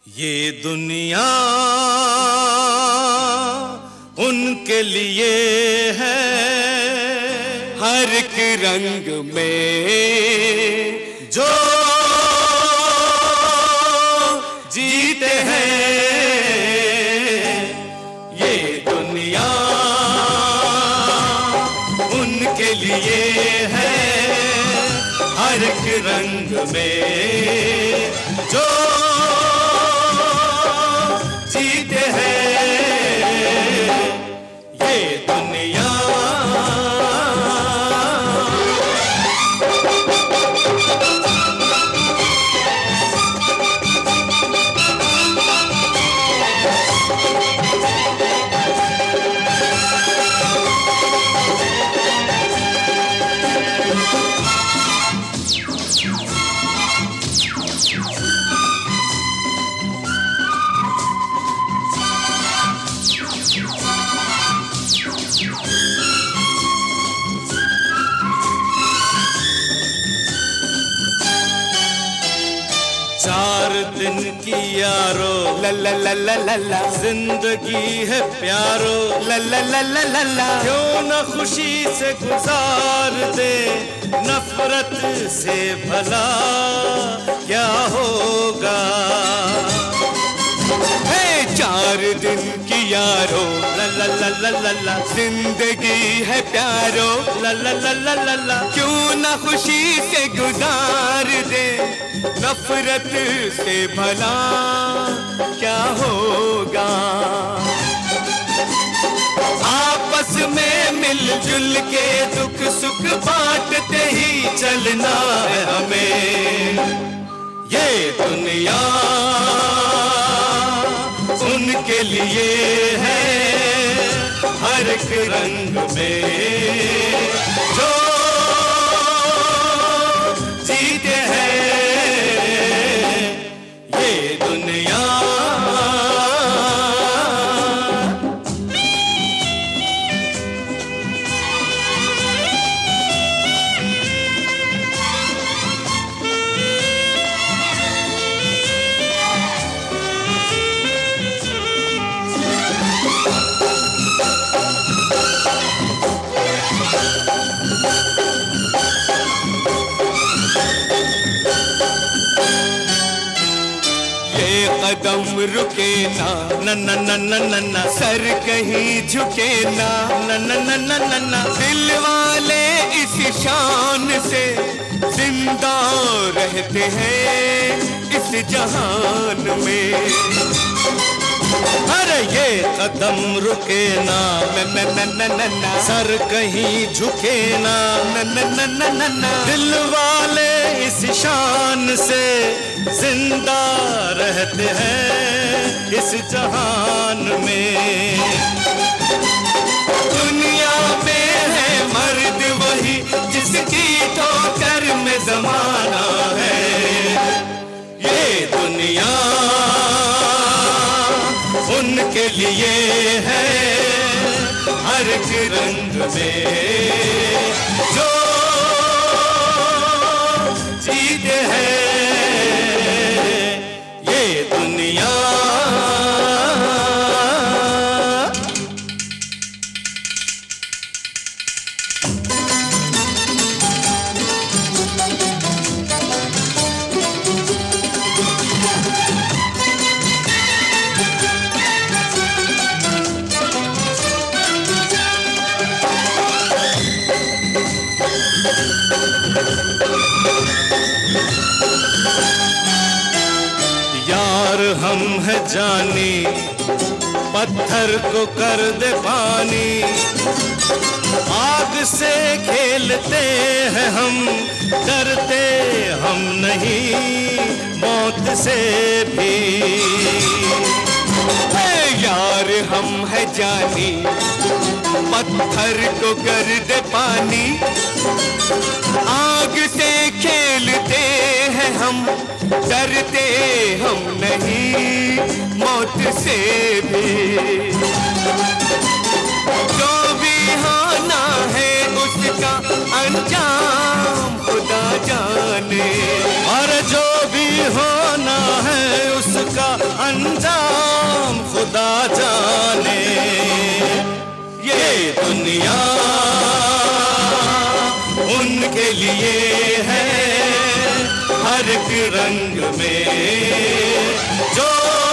ये दुनिया उनके लिए है, हर एक रंग में जो जीते हैं। ये दुनिया उनके लिए है, हर एक रंग में जो जीते हैं। ये दुनिया चार दिन की यारो ला ला ला ला ला ला, जिंदगी है प्यारो ला ला ला ला ला ला, क्यों न खुशी से गुजार दे, नफरत से भला क्या होगा। हे चार दिन की यारो ला ला ला ला ला ला, जिंदगी है प्यारो ला ला ला ला ला ला, क्यों ना खुशी से गुजार दे, नफरत से भला क्या होगा। आपस में मिलजुल के दुख सुख बांटते ही चलना है हमें। ये दुनिया उनके लिए है, हर एक रंग में जो जीते हैं। ये दुनिया कदम रुके ना, न न न न न न, सर कहीं झुके ना, न न न न न न, दिल वाले इस शान से जिंदा रहते हैं इस जहान में। अरे ये कदम रुके ना, न न न न न न, सर कहीं झुके ना, न न न न न न, दिल वाले इस शान से जिंदा रहते हैं इस जहान में। दुनिया में है मर्द वही जिसकी ठोकर में जमाना है। ये दुनिया उनके लिए है, हर एक रंग में जो जीते हैं। ये दुनिया यार हम है जानी, पत्थर को कर दे पानी, आग से खेलते हैं हम, डरते हम नहीं मौत से भी। यार हम है जानी, पत्थर को कर दे पानी, आग से खेलते हैं हम, डरते हम नहीं मौत से भी। जो भी होना है उसका अंजाम खुदा जाने, और जो भी होना है उसका अंजाम खुदा जाने। ये दुनिया उनके लिए है हर एक रंग में जो